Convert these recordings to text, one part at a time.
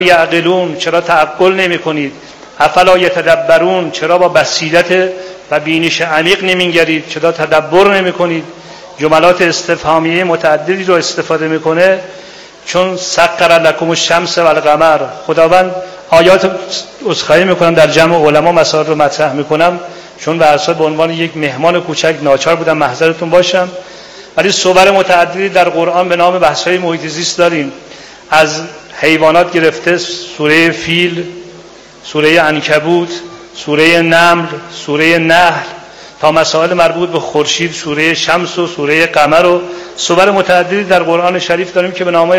یعقلون چرا تعقل نمی کنید؟ افلا یتدبرون چرا با بصیرت و بینش عمیق نمی‌نگرید؟ چرا تدبر نمی کنید؟ جملات استفهامیه متعددی رو استفاده میکنه، چون سخر لکم الشمس و القمر. خداوند آیات عذرخواهی میکنم در جمع علما مسائل رو مطرح میکنم، چون به عنوان یک مهمان کوچک ناچار بودم محضرتون باشم، ولی صور متعددی در قرآن به نام بحث‌های محیط زیست داریم. از حیوانات گرفته سوره فیل، سوره عنکبوت، سوره نمل، سوره نحل، تا مسائل مربوط به خورشید، سوره شمس و سوره قمر و صور متعددی در قرآن شریف داریم که به نام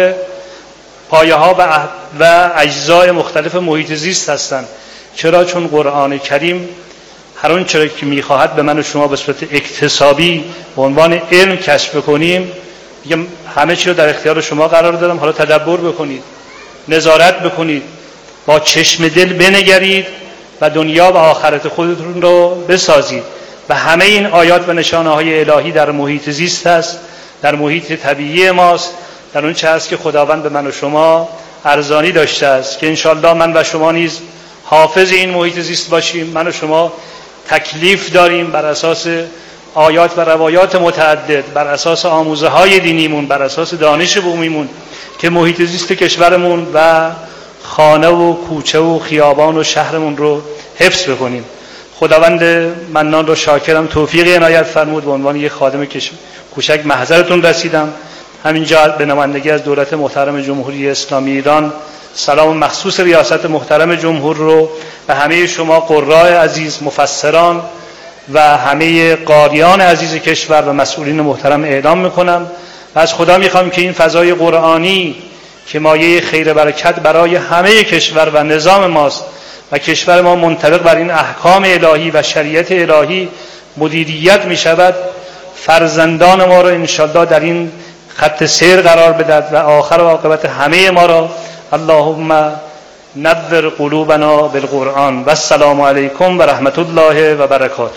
پایه‌ها و اجزای مختلف محیط زیست هستند. چرا؟ چون قرآن کریم هر اون چرا که میخواهد به من و شما به صورت اکتسابی به عنوان علم کسب کنیم، میگم همه چی رو در اختیار شما قرار دادم، حالا تدبر بکنید، نظارت بکنید، با چشم دل بنگرید و دنیا و آخرت خودتون رو بسازید. و همه این آیات و نشانه‌های الهی در محیط زیست است، در محیط طبیعی ماست، در اون چه هست که خداوند به من و شما ارزانی داشته است که انشالله من و شما نیز حافظ این محیط زیست باشیم. من و شما تکلیف داریم بر اساس آیات و روایات متعدد، بر اساس آموزه‌های دینیمون، بر اساس دانش بومیمون که محیط زیست کشورمون و خانه و کوچه و خیابان و شهرمون رو حفظ بکنیم. خداوند منان رو شاکرم، توفیق عنایت فرمود. به عنوان یک خادم کوچک محضرتون رسیدم. همینجا به نمایندگی از دولت محترم جمهوری اسلامی ایران سلام مخصوص ریاست محترم جمهور رو و همه شما قراء عزیز، مفسران و همه قاریان عزیز کشور و مسئولین محترم اعلام میکنم و از خدا میخوام که این فضای قرآنی که مایه خیر برکت برای همه کشور و نظام ماست و کشور ما منطبق بر این احکام الهی و شریعت الهی مدیریت می شود، فرزندان ما را انشالله در این خط سیر قرار بدهد و آخر و عاقبت همه ما را اللهم نور قلوبنا بالقرآن و السلام علیکم و رحمت الله و برکاته.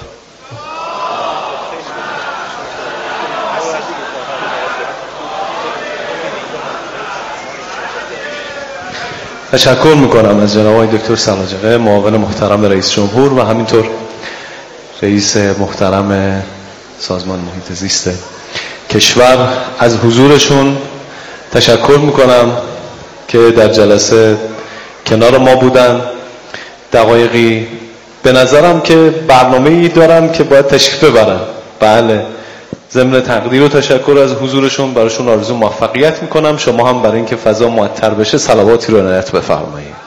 تشکر میکنم از جناب آقای دکتر سلاجقه، معاون محترم رئیس جمهور و همینطور رئیس محترم سازمان محیط زیست کشور. از حضورشون تشکر میکنم که در جلسه کنار ما بودن. دقایقی به نظرم که برنامه‌ای دارن که باید تشریف ببرن. بله، ضمن تقدیر و تشکر از حضورشون براشون آرزو موفقیت میکنم. شما هم برای اینکه فضا معطر بشه صلواتی رو عنایت بفرمایید.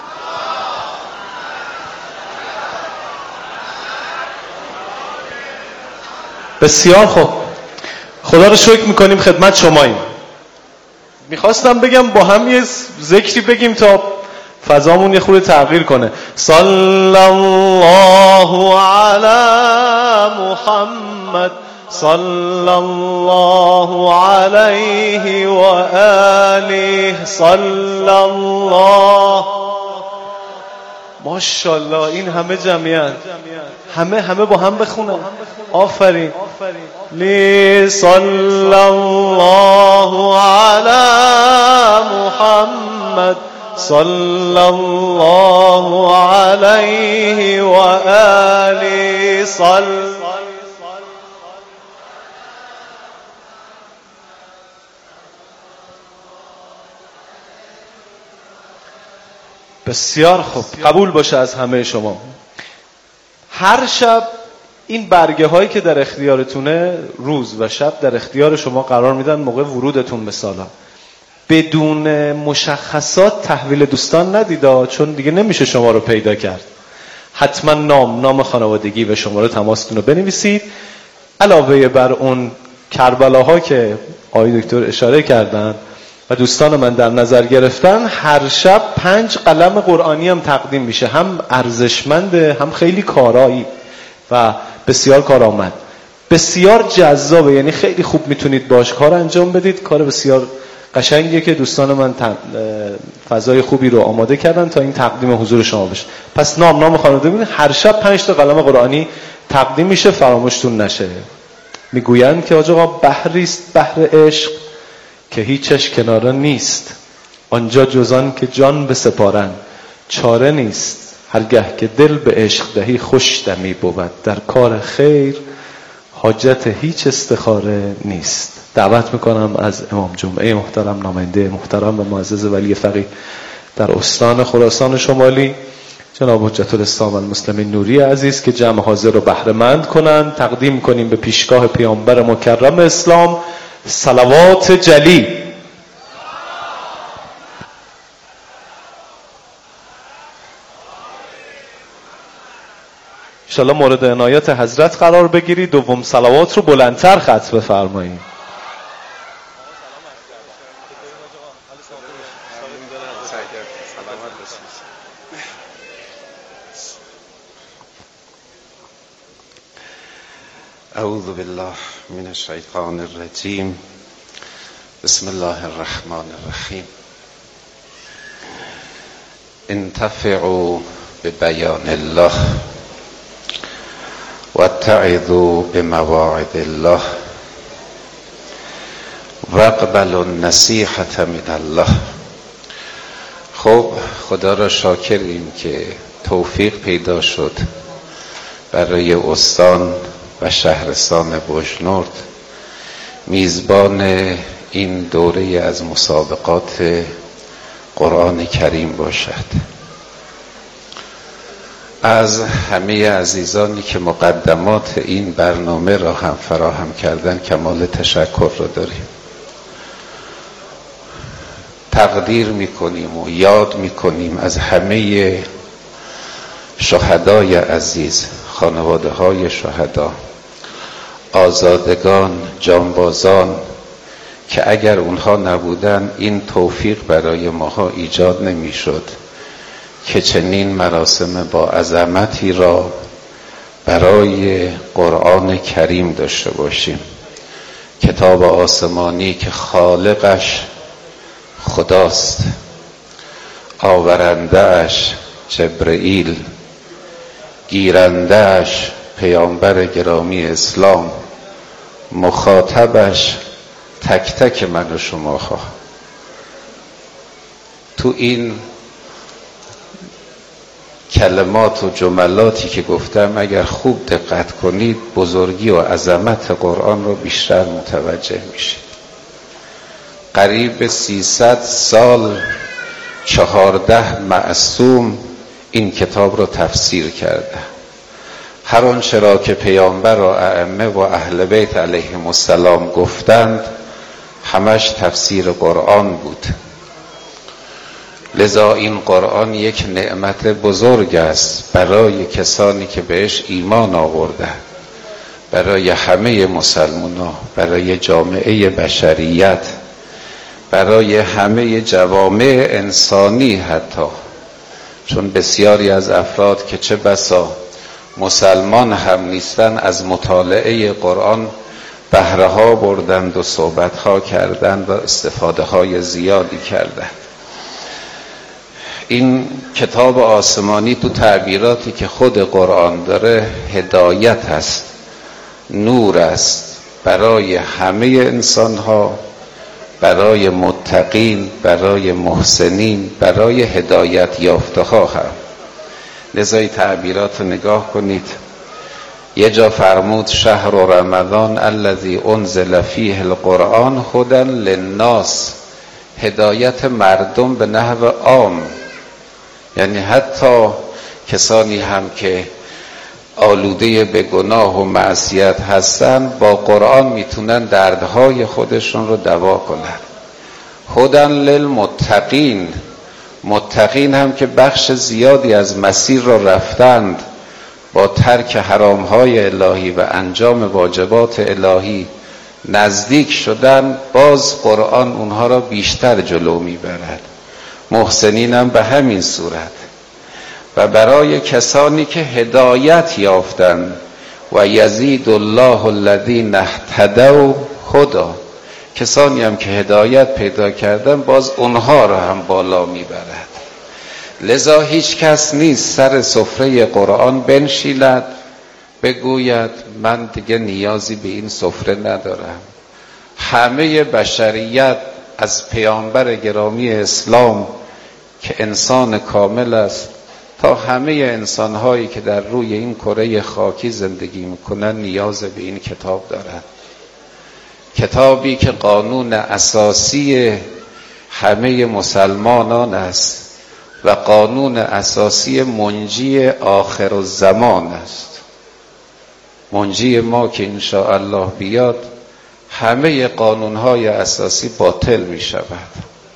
بسیار خوب، خدا رو شکر میکنیم خدمت شماییم. میخواستم بگم با هم یه ذکری بگیم تا فضامون یه خورده تغییر کنه. صلی الله علی محمد صلی الله علیه و آله صلی الله. ماشاءالله، این همه جمعیت، همه با هم بخونن. آفرین. لی صلی الله علی محمد صلی الله علیه و آله صلی. بسیار خوب، قبول باشه از همه شما. هر شب این برگه هایی که در اختیارتونه روز و شب در اختیار شما قرار میدن موقع ورودتون به سالن. بدون مشخصات تحویل دوستان ندیدا، چون دیگه نمیشه شما رو پیدا کرد. حتما نام خانوادگی و شماره تماستون رو بنویسید. علاوه بر اون کربلاها که آقای دکتر اشاره کردن و دوستان من در نظر گرفتن، هر شب 5 قلم قرآنی هم تقدیم میشه، هم ارزشمنده هم خیلی کارایی و بسیار کارآمد، بسیار جذابه. یعنی خیلی خوب میتونید باش کار انجام بدید. کار بسیار قشنگیه که دوستان من فضای خوبی رو آماده کردن تا این تقدیم حضور شما بشه. پس نام خانواده ببینید، هر شب 5 تا قلم قرآنی تقدیم میشه، فراموشتون نشه. میگویند که آقا بحری است بحر عشق که هیچش کناره نیست، آنجا جزان که جان بسپارند چاره نیست. هرگه که دل به عشق دهی خوش دمی بود. در کار خیر حاجت هیچ استخاره نیست. دعوت میکنم از امام جمعه محترم، نماینده محترم و معزز ولی فقیه در استان خراسان شمالی، جناب حجت الاسلام المسلمین نوری عزیز که جمع حاضر رو بهره مند کنند. تقدیم کنیم به پیشگاه پیامبر مکرم اسلام صلوات جلی. انشاءالله مورد عنایت حضرت قرار بگیرید. دوم صلوات رو بلندتر ختم بفرمایید. اعوذ بالله من الشیطان الرجیم. بسم الله الرحمن الرحیم. انتفعوا ببیان الله واتعظوا بمواعظ الله واقبلوا النصیحة من الله. خب خدا را شاکریم که توفیق پیدا شد برای استان و شهرستان بوشنورد میزبان این دوره از مسابقات قرآن کریم باشد. از همه عزیزانی که مقدمات این برنامه را هم فراهم کردن کمال تشکر را داریم. تقدیر میکنیم و یاد میکنیم از همه شهدای عزیز، خانواده های شهدا، آزادگان، جانبازان که اگر اونها نبودن این توفیق برای ماها ایجاد نمیشد که چنین مراسم با عظمتی را برای قرآن کریم داشته باشیم. کتاب آسمانی که خالقش خداست، آورندهش جبرئیل، گیرندهش پیامبر گرامی اسلام، مخاطبش تک تک من و شما ها. تو این کلمات و جملاتی که گفتم اگر خوب دقت کنید بزرگی و عظمت قرآن رو بیشتر متوجه میشید. قریب 300 سال 14 معصوم این کتاب رو تفسیر کرده. هر آنچه را که پیامبر و ائمه و اهل بیت علیهم السلام گفتند همش تفسیر قرآن بود. لذا این قرآن یک نعمت بزرگ است برای کسانی که بهش ایمان آورده، برای همه مسلمانان، برای جامعه بشریت، برای همه جوامع انسانی حتی. چون بسیاری از افراد که چه بسا مسلمان هم نیستن از مطالعه قرآن بهره ها بردند و صحبت ها کردند و استفاده های زیادی کردند. این کتاب آسمانی تو تعبیراتی که خود قرآن داره هدایت است، نور است برای همه انسان ها، برای متقین، برای محسنین، برای هدایت یافته ها هم. لذا تعبیرات رو نگاه کنید. یه جا فرمود شهر رمضان الذی انزل فیه القرآن هدی للناس، هدایت مردم به نحو عام، یعنی حتی کسانی هم که آلوده به گناه و معصیت هستن با قرآن میتونن دردهای خودشون رو دوا کنن. هدی للمتقین، متقین هم که بخش زیادی از مسیر را رفتند، با ترک حرامهای الهی و انجام واجبات الهی نزدیک شدن، باز قرآن اونها را بیشتر جلو میبرد. محسنین هم به همین صورت. و برای کسانی که هدایت یافتند و یزید الله الذین اهتدوا هدی، کسانی هم که هدایت پیدا کردن باز اونها را هم بالا میبرد. لذا هیچ کس نیست سر سفره قرآن بنشیند بگوید من دیگه نیازی به این سفره ندارم. همه بشریت از پیامبر گرامی اسلام که انسان کامل است تا همه انسانهایی که در روی این کره خاکی زندگی میکنن نیاز به این کتاب دارند. کتابی که قانون اساسی همه مسلمانان است و قانون اساسی منجی آخر الزمان است. منجی ما که انشاءالله بیاد همه قانونهای اساسی باطل می شود.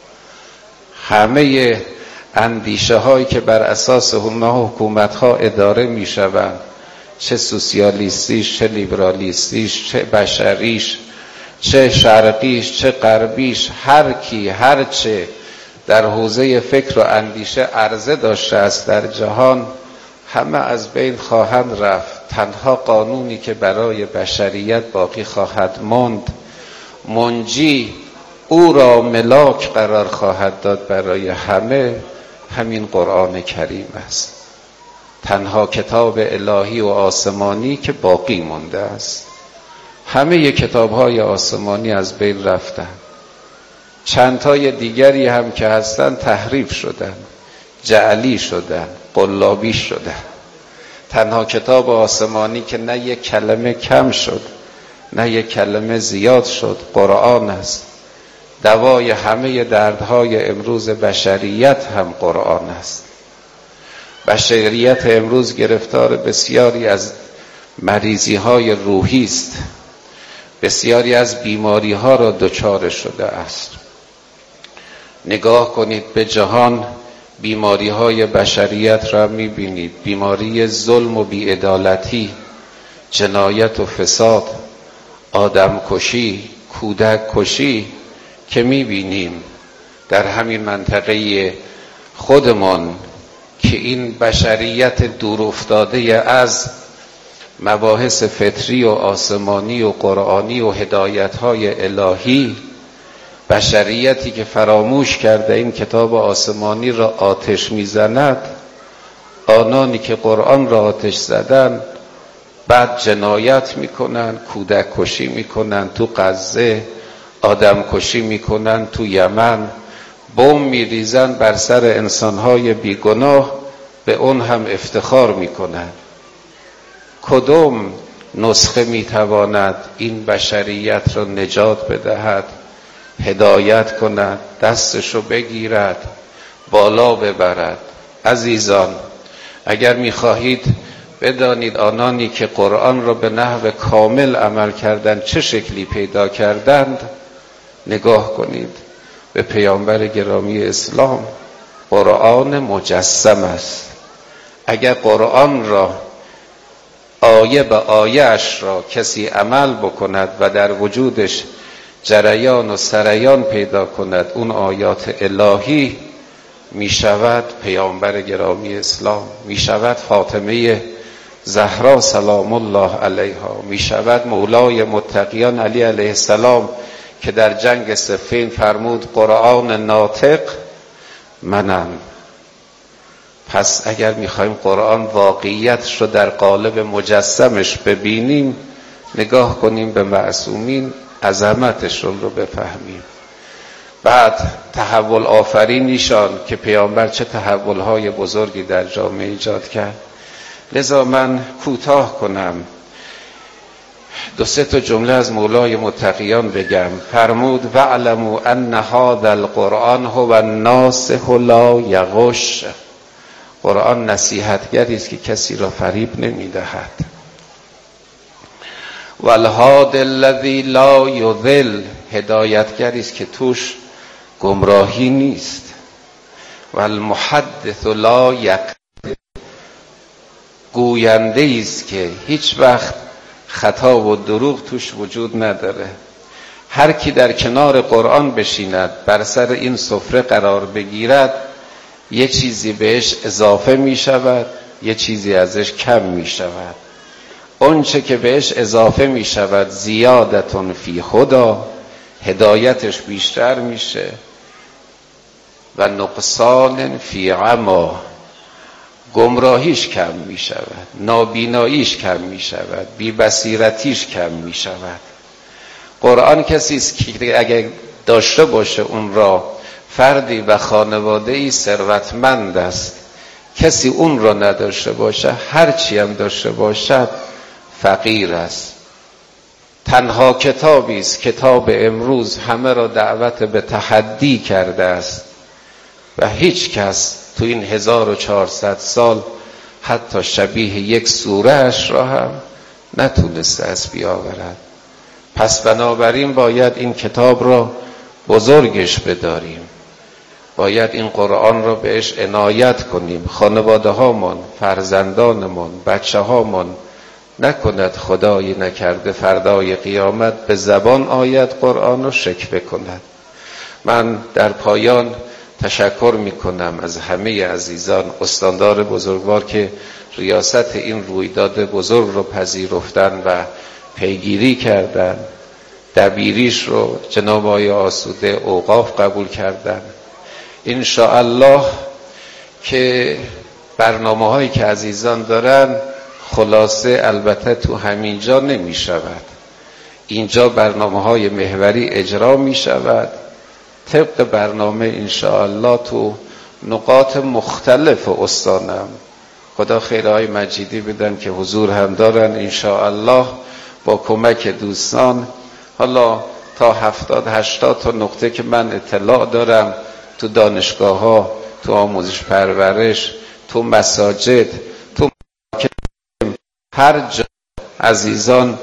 همه اندیشه هایی که بر اساس اونها حکومت ها اداره می شوند، چه سوسیالیستیش، چه لیبرالیستیش، چه بشریش، چه شرقیش، چه غربیش، هر کی هر چه در حوزه فکر و اندیشه عرضه داشته است در جهان، همه از بین خواهند رفت. تنها قانونی که برای بشریت باقی خواهد ماند، منجی او را ملاک قرار خواهد داد برای همه، همین قرآن کریم است. تنها کتاب الهی و آسمانی که باقی مانده است. همه کتاب‌های آسمانی از بین رفتن. چندتای دیگری هم که هستن تحریف شدن، جعلی شدن، قلابی شدن. تنها کتاب آسمانی که نه یک کلمه کم شد نه یک کلمه زیاد شد قرآن است. دوای همه دردهای امروز بشریت هم قرآن است. بشریت امروز گرفتار بسیاری از مریضی‌های روحی است. بسیاری از بیماری‌ها را دچار شده است. نگاه کنید به جهان، بیماری‌های بشریت را می‌بینید. بیماری ظلم و بی‌عدالتی، جنایت و فساد، آدم کشی، کودک کشی که می‌بینیم در همین منطقه خودمان که این بشریت دور افتاده از مباحث فطری و آسمانی و قرآنی و هدایت‌های الهی، بشریتی که فراموش کرده این کتاب آسمانی را آتش می‌زند، آنانی که قرآن را آتش زدن بعد جنایت می‌کنند، کودک کشی می‌کنند تو غزه، آدم کشی می‌کنند تو یمن، بم می‌ریزند بر سر انسان‌های بیگناه، به اون هم افتخار می‌کنند. کدام نسخه می‌تواند این بشریت را نجات بدهد، هدایت کند، دستشو بگیرد، بالا ببرد؟ عزیزان، اگر می‌خواهید بدانید آنانی که قرآن را به نحو کامل عمل کردند چه شکلی پیدا کردند، نگاه کنید به پیامبر گرامی اسلام. قرآن مجسم است. اگر قرآن را آیه به آیه اش را کسی عمل بکند و در وجودش جریان و سریان پیدا کند، اون آیات الهی می شود پیامبر گرامی اسلام، می شود فاطمه زهرا سلام الله علیها، می شود مولای متقیان علی علیه السلام که در جنگ صفین فرمود قرآن ناطق منم. پس اگر میخوایم قرآن واقعیت رو در قالب مجسمش ببینیم، نگاه کنیم به معصومین، عظمتشون رو بفهمیم. بعد تحول آفرینیشان که پیامبر چه تحولهای بزرگی در جامعه ایجاد کرد. لذا من کوتاه کنم، دو سه تا جمله از مولای متقیان بگم. فرمود وَاعْلَمُوا أَنَّ هَذَا الْقُرْآنَ هُوَ النَّاصِحُ لَا یَغُشُّ. قرآن نصیحتگری است که کسی را فریب نمی‌دهد. وَالْهَادِ الَّذِی لَا یُضِلُّ، هدایتگری است که توش گمراهی نیست. وَالْمُحَدِّثُ لَا یَکْذِبُ، گوینده است که هیچ وقت خطا و دروغ توش وجود نداره. هر کی در کنار قرآن بشیند، بر سر این سفره قرار بگیرد، یه چیزی بهش اضافه می شود، یه چیزی ازش کم می شود. اون چه که بهش اضافه می شود زیادتون فی خدا، هدایتش بیشتر میشه، و نقصان فی عما، گمراهیش کم می شود، نابیناییش کم می شود، بی‌بصیرتیش کم می شود. قرآن کسی است که اگر داشته باشه اون را فردی و خانواده‌ای ثروتمند است. کسی اون را نداشته باشه هرچی هم داشته باشد فقیر است. تنها کتابی است کتاب امروز همه را دعوت به تحدی کرده است و هیچ کس تو این 1400 سال حتی شبیه یک سوره اش را هم نتونسته از بیاورد. پس بنابراین باید این کتاب را بزرگش بداریم، باید این قرآن را بهش عنایت کنیم. خانواده هامون، فرزندانمون، بچه هامون نکند خدایی نکرده فردای قیامت به زبان آید قرآن رو شکوه کند. من در پایان تشکر میکنم از همه عزیزان استاندار بزرگوار که ریاست این رویداد بزرگ رو پذیرفتن و پیگیری کردن. دبیریش رو جناب آقای آسوده اوقاف قبول کردن. انشاءالله که برنامه هایی که عزیزان دارن خلاصه البته تو همین جا نمی شود. اینجا برنامه های محوری اجرا می شود طبق برنامه انشاءالله تو نقاط مختلف استانم. خدا خیرهای مجیدی بدن که حضور هم دارن انشاءالله با کمک دوستان. حالا تا 70-80 تا نقطه که من اطلاع دارم تو دانشگاه ها، تو آموزش پرورش، تو مساجد، تو هر جا عزیزان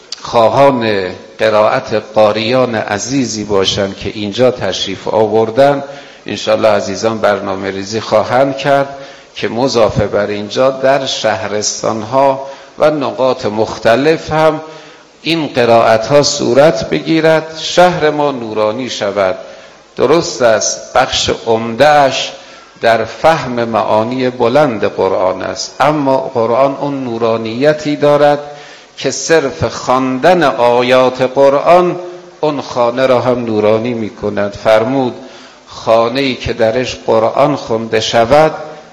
خواهان قرائت قاریان عزیزی باشند که اینجا تشریف آوردن انشاءالله عزیزان برنامه ریزی خواهند کرد که مضافه بر اینجا در شهرستان ها و نقاط مختلف هم این قرائت ها صورت بگیرد، شهر ما نورانی شود. درست است بخش عمده‌اش در فهم معانی بلند قرآن است، اما قرآن اون نورانیتی دارد که صرف خواندن آیات قرآن اون خانه را هم نورانی می کند. فرمود خانه‌ای که درش قرآن خونده شود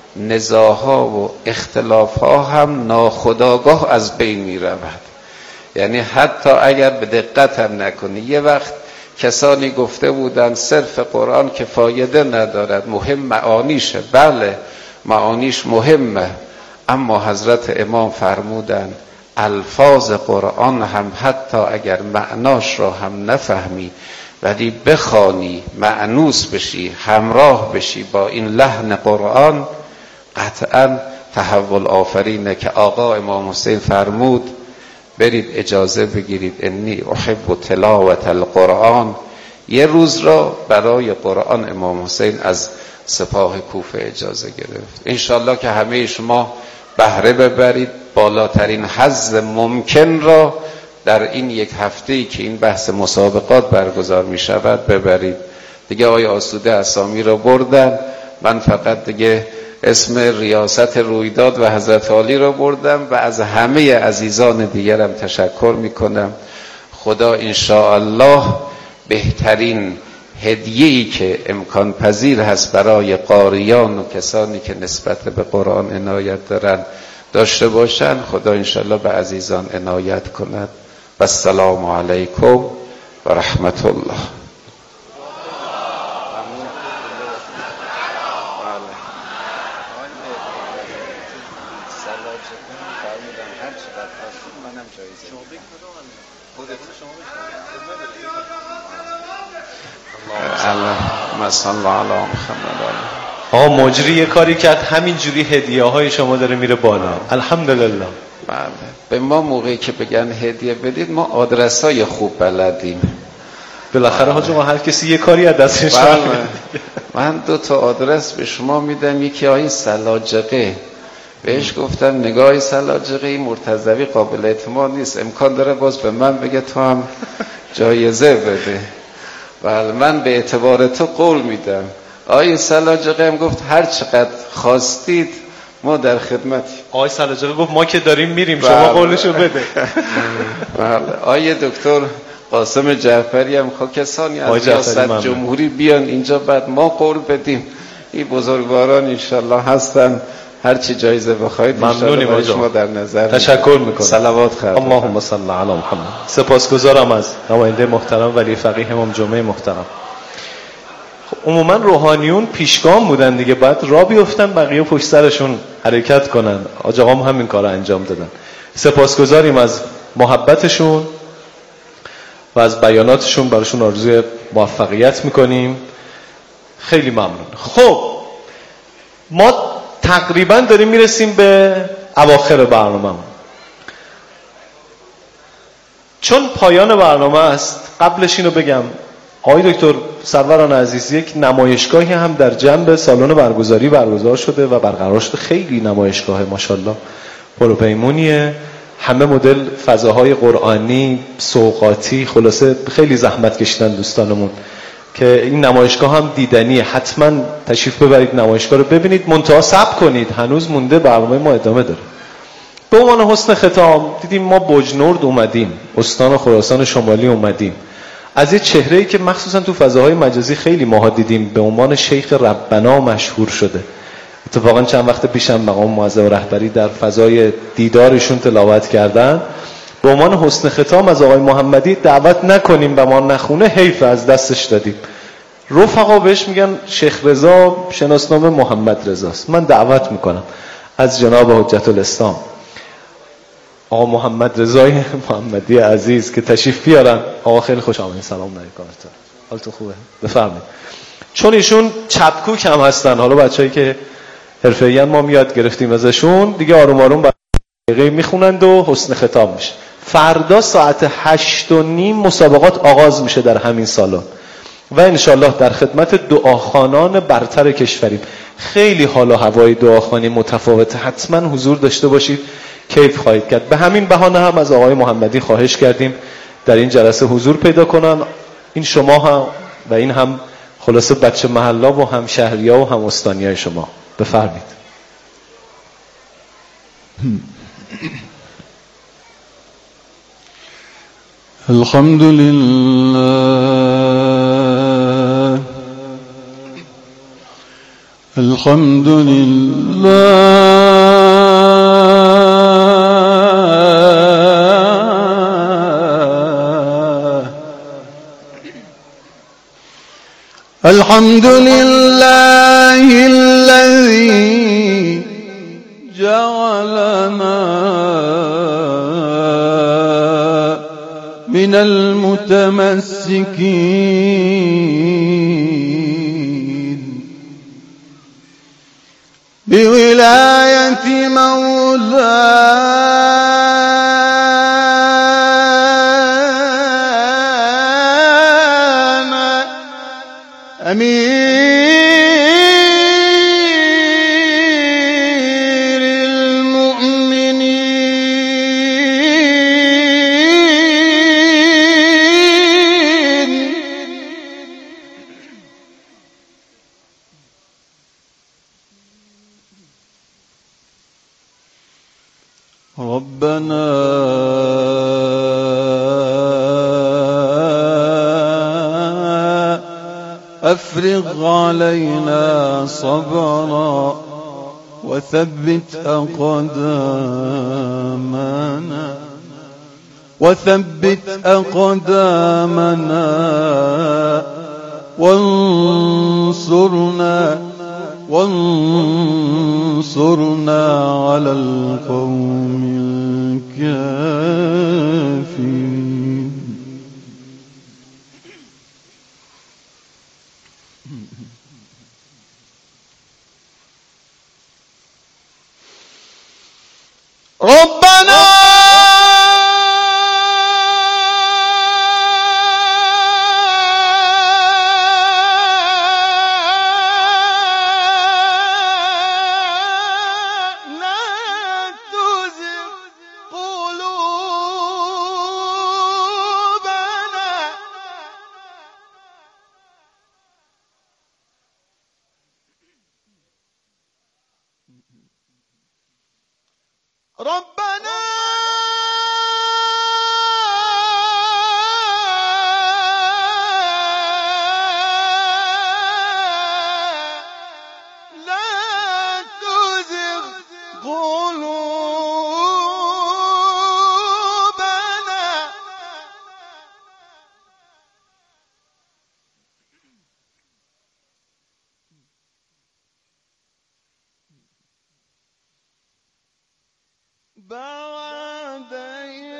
نزاعها و اختلافها هم ناخودآگاه از بین می رود. یعنی حتی اگر به دقت هم نکنی. یه وقت کسانی گفته بودن صرف قرآن که فایده ندارد، مهم معانیشه. بله معانیش مهمه، اما حضرت امام فرمودن الفاظ قرآن هم حتی اگر معناش را هم نفهمی ولی بخوانی مأنوس بشی، همراه بشی با این لحن قرآن، قطعا تحول آفرینه. که آقا امام حسین فرمود برید اجازه بگیرید انی احب تلاوت القرآن. یه روز را برای قرآن امام حسین از سپاه کوفه اجازه گرفت. انشالله که همه شما بهره ببرید، بالاترین حظ ممکن را در این یک هفته‌ای که این بحث مسابقات برگزار می شود ببرید. دیگه آقای آسوده اسامی را بردن، من فقط دیگه اسم ریاست رویداد و حضرت عالی را بردم و از همه عزیزان دیگرم تشکر می کنم. خدا انشاءالله بهترین هدیه‌ای که امکان پذیر هست برای قاریان و کسانی که نسبت به قرآن عنایت دارن داشته باشن، خدا انشاءالله به عزیزان عنایت کند. و السلام علیکم و رحمت الله. آقا مجری یه کاری کرد همینجوری هدیه های شما داره میره بالا. الحمدلله. بله به ما موقعی که بگن هدیه بدید ما آدرس های خوب بلدیم. بالاخره حاج ما هر کسی یه کاری از دستش میاد. من 2 تا آدرس به شما میدم. یکی آقای سلاجقه، بهش گفتم نگاه سلاجقه این مرتضوی قابل اعتماد نیست، امکان داره باز به من بگه تو هم جایزه بده. بله من به اعتبار تو قول میدم. آقای سلاجقه هم گفت هر چقدر خواستید ما در خدمتی. آقای سلاجقه گفت ما که داریم میریم شما قولشو بده. بله آقای دکتر قاسم جعفری هم کسانی از ریاست جمهوری بیان اینجا بعد ما قول بدیم. این بزرگواران انشالله هستن، هر چی جایزه بخواید ممنونیم برای شما در نظر تشکر میکنم. صلوات خیر. اللهم صل علی محمد. سپاسگزارم از نماینده محترم ولی فقیه امام جمعه محترم. عموما روحانیون پیشگام بودن دیگه، بعد راه بیفتن بقیه پشت سرشون حرکت کنن. حاج آقام همین کارو انجام دادن. سپاسگزاریم از محبتشون و از بیاناتشون، براشون آرزوی موفقیت میکنیم. خیلی ممنون. خب ما تقریبا داریم میرسیم به اواخر برنامه. چون پایان برنامه است، قبلش اینو بگم آقای دکتر سروران عزیز، یک نمایشگاهی هم در جنب سالن برگزاری برگزار شده و برقرار شده. خیلی نمایشگاه ماشاءالله پروپیمونیه، همه مدل فضاهای قرآنی، سوغاتی، خلاصه خیلی زحمت کشیدن دوستانمون که این نمایشگاه هم دیدنیه. حتما تشریف ببرید نمایشگاه رو ببینید. منتها صبر کنید، هنوز مونده، برنامه ما ادامه داره. به عنوان حسن ختام دیدیم ما بجنورد اومدیم، استان خراسان شمالی اومدیم، از یه چهره‌ای که مخصوصا تو فضاهای مجازی خیلی ماها دیدیم به عنوان شیخ ربنا مشهور شده. اتفاقا چند وقت پیشم مقام معظم رهبری در فضای دیدارشون تلاوت کردن. به عنوان حسن ختام از آقای محمدی دعوت نکنیم و ما نخونه، حیف از دستش دادیم. رفقا بهش میگن شیخ رضا، شناسنامه محمد رضاست. من دعوت میکنم از جناب حجت الاسلام آقا محمد رضای محمدی عزیز که تشریف بیارن. آقا خیلی خوش آمدید. سلام علیکم. حالتون خوبه؟ بفرمایید. چون ایشون چپکوک هم هستن، حالا بچه‌ای که حرفه‌ای ما یاد گرفتیم ازشون، دیگه آروم آروم دقیقه میخونند و حسن ختام میشه. فردا ساعت 8:30 مسابقات آغاز میشه در همین سالن و انشالله در خدمت دعاخوانان برتر کشوریم. خیلی حال و هوای دعاخوانی متفاوته، حتما حضور داشته باشید، کیف خواهید کرد. به همین بهانه هم از آقای محمدی خواهش کردیم در این جلسه حضور پیدا کنن. این شما هم و این هم خلاصه بچه محلا و هم شهریا و هم استانیای شما. بفرمید. الحمد لله الحمد لله الحمد لله الذي جعلنا من المتمسكين بولاية مولانا أمير المؤمنين ربنا أفرغ علينا صبرا وثبت أقدامنا وانصرنا على القوم الكافرين. ربنا قلوبنا بعد إذ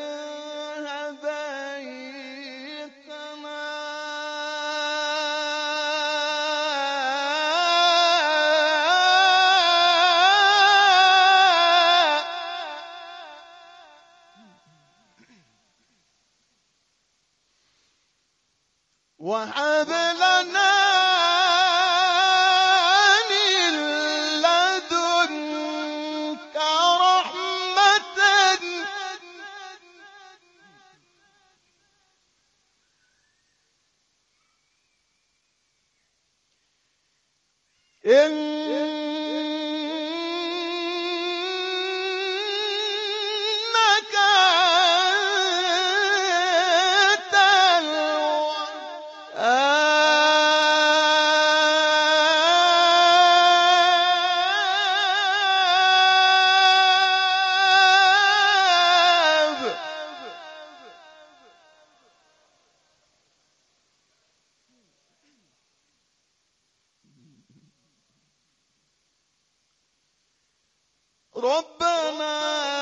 هديتنا وهب لنا من لدنك رحمة إنك ربنا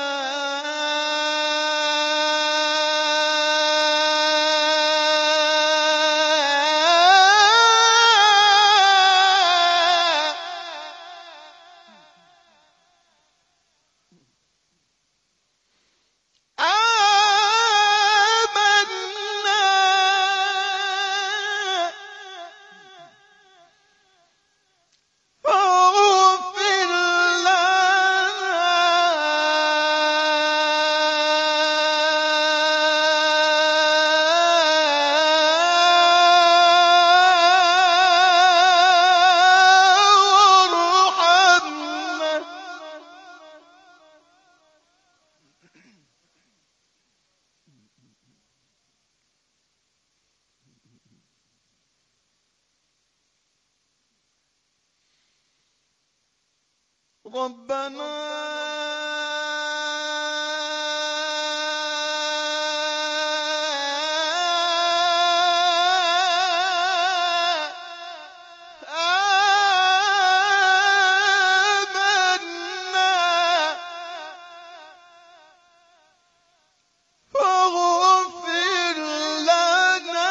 فاغفر لنا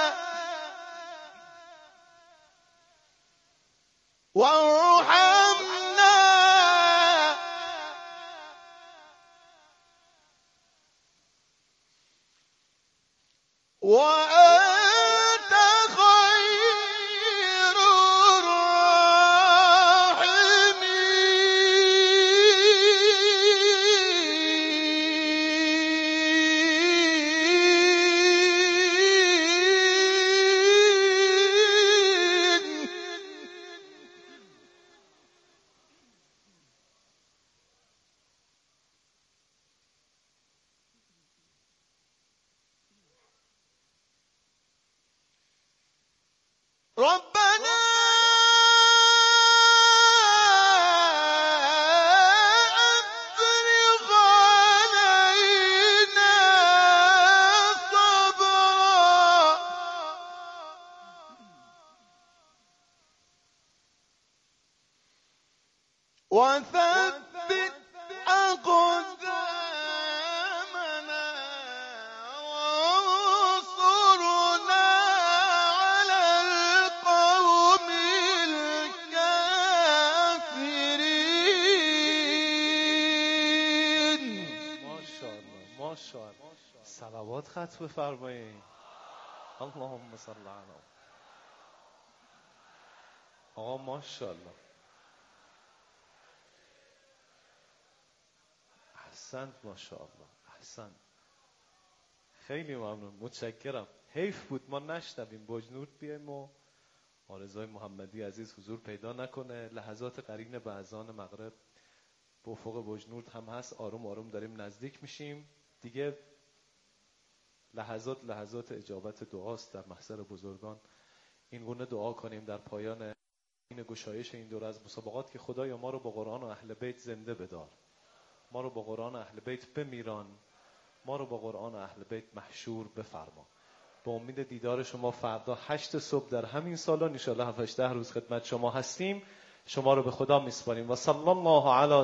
وارحمنا وأنت خير الراحمين. ربنا أفرغ علينا صبرا وثبت أقدامنا وانصرنا على القوم الكافرين. ماشاءالله ماشاءالله. صلوات ختم بفرمایید. اللهم صل علی. آقا ماشاءالله. احسنت ماشاءالله احسنت. خیلی ممنون متشکرم. حیف بود ما نشنویم بجنورد بیایم و آرزوی محمدی عزیز حضور پیدا نکنه. لحظات قرین به اذان مغرب به افق بجنورد هم هست. آروم آروم داریم نزدیک میشیم دیگه. لحظات اجابت دعاست در محضر بزرگان. این گونه دعا کنیم در پایان این گشایش این دوره از مسابقات که خدایا ما رو با قرآن و اهل بیت زنده بدار، ما رو با قرآن و اهل بیت بمیران، ما رو با قرآن و اهل بیت محشور بفرما. با امید دیدار شما فردا 8 صبح در همین سالن ان شاء الله 7-8 روز خدمت شما هستیم. شما رو به خدا میسپاریم و صلی الله علی